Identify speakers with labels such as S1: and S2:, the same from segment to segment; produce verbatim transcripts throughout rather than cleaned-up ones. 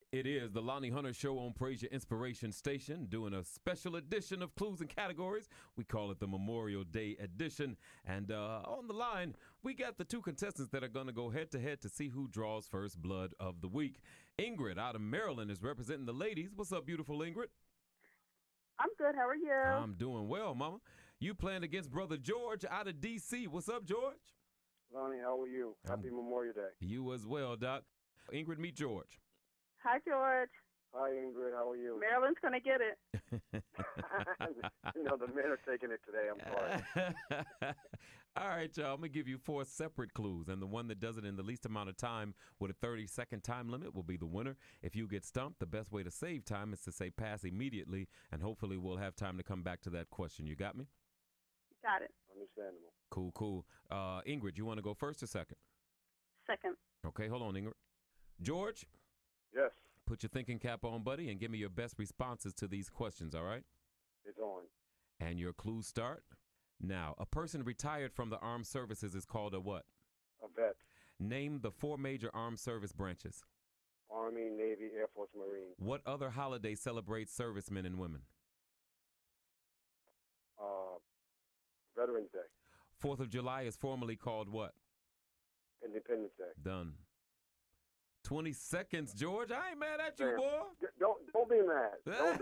S1: It is the Lonnie Hunter Show on Praise Your Inspiration Station, doing a special edition of Clues and Categories. We call it the Memorial Day edition. And uh, on the line, we got the two contestants that are going to go head to head to see who draws first blood of the week. Ingrid out of Maryland is representing the ladies. What's up, beautiful Ingrid?
S2: I'm good. How are you?
S1: I'm doing well, mama. You playing against brother George out of D C. What's up, George?
S3: Lonnie, how are you? Happy
S1: Um,
S3: Memorial Day.
S1: You as well, Doc. Ingrid, meet George.
S2: Hi, George.
S3: Hi, Ingrid. How are you?
S2: Maryland's going to get it.
S3: You know, the men are taking it today. I'm sorry.
S1: All right, y'all. I'm going to give you four separate clues, and the one that does it in the least amount of time with a thirty-second time limit will be the winner. If you get stumped, the best way to save time is to say pass immediately, and hopefully we'll have time to come back to that question. You got me?
S2: Got it.
S3: Understandable.
S1: Cool, cool. Uh, Ingrid, you want to go first or second?
S2: Second.
S1: Okay, hold on, Ingrid. George,
S3: Yes,
S1: put your thinking cap on, buddy, and give me your best responses to these questions, all right?
S3: it's on.
S1: And your clues start now. A person retired from the armed services is called a what?
S3: A vet.
S1: Name the four major armed service branches.
S3: Army, Navy, Air Force, Marine.
S1: What other holiday celebrates servicemen and women?
S3: Uh, Veterans Day.
S1: Fourth of July is formally called what?
S3: Independence Day.
S1: Done. twenty seconds, George. I ain't mad at you,
S3: Damn.
S1: boy.
S3: D- Don't don't be mad. Don't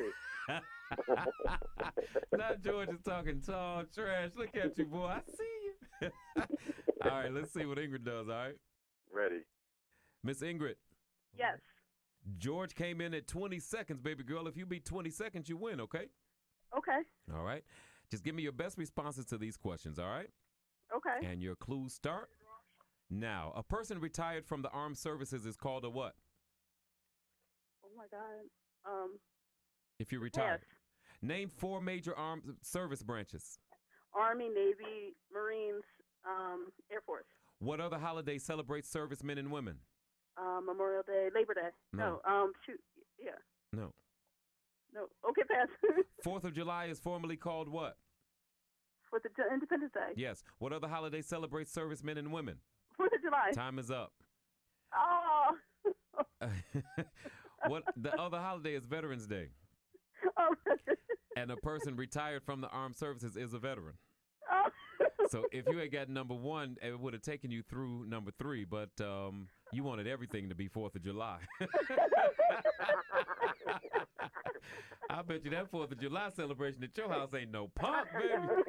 S3: be.
S1: Now George is talking tall trash. Look at you, boy. I see you. All right, let's see what Ingrid does, all right?
S3: Ready.
S1: Miss Ingrid,
S2: Yes.
S1: George came in at twenty seconds, baby girl. If you beat twenty seconds, you win, okay?
S2: Okay.
S1: All right. Just give me your best responses to these questions, all right?
S2: Okay.
S1: And your clues start now. A person retired from the armed services is called a what?
S2: Oh, my God. Um,
S1: If you're retired.
S2: Pass.
S1: Name four major armed service branches.
S2: Army, Navy, Marines, um, Air Force.
S1: What other holiday celebrates servicemen and women?
S2: Um, Memorial Day, Labor Day.
S1: No.
S2: No. Um, shoot. Yeah.
S1: No.
S2: No. Okay, pass.
S1: Fourth of July is formally called what?
S2: Fourth of Ju- Independence Day.
S1: Yes. What other holiday celebrates servicemen and women?
S2: Fourth of July.
S1: Time is up.
S2: Oh.
S1: What the other holiday is Veterans Day.
S2: Oh.
S1: And a person retired from the armed services is a veteran.
S2: Oh.
S1: So if you had got number one, it would have taken you through number three, but um, you wanted everything to be fourth of July. I bet you that fourth of July celebration at your house ain't no pump, baby.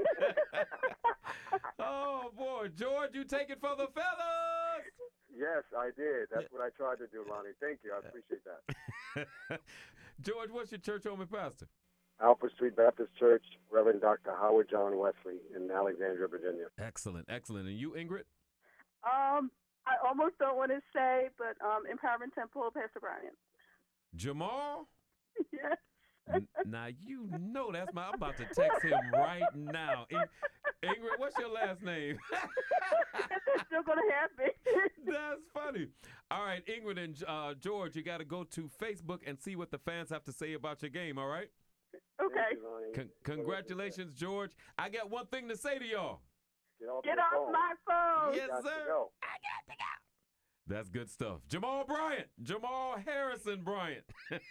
S1: Oh, boy. George, you take it for the fellas.
S3: Yes, I did. That's what I tried to do, Lonnie. Thank you. I appreciate that.
S1: George, what's your church home and pastor?
S3: Alpha Street Baptist Church, Reverend Doctor Howard John Wesley in Alexandria, Virginia.
S1: Excellent, excellent. And you, Ingrid?
S2: Um, I almost don't want to say, but um, Empowerment Temple, Pastor Bryant.
S1: Jamal?
S2: Yes.
S1: N- now, you know that's my, I'm about to text him right now. In- Ingrid, what's your last name?
S2: They're still going to have me.
S1: That's funny. All right, Ingrid and uh, George, you got to go to Facebook and see what the fans have to say about your game, all right?
S2: Okay.
S3: Thank you, Lonnie.
S1: Con- congratulations, George. I got one thing to say to y'all.
S3: Get off,
S2: Get
S3: your
S2: off
S3: phone.
S2: my phone.
S1: Yes,
S3: Got to
S1: sir.
S3: go.
S1: That's good stuff. Jamal Bryant. Jamal Harrison Bryant.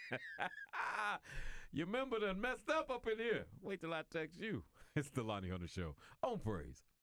S1: You remember done messed up up in here. Wait till I text you. It's the Lonnie Hunter Show on Praise.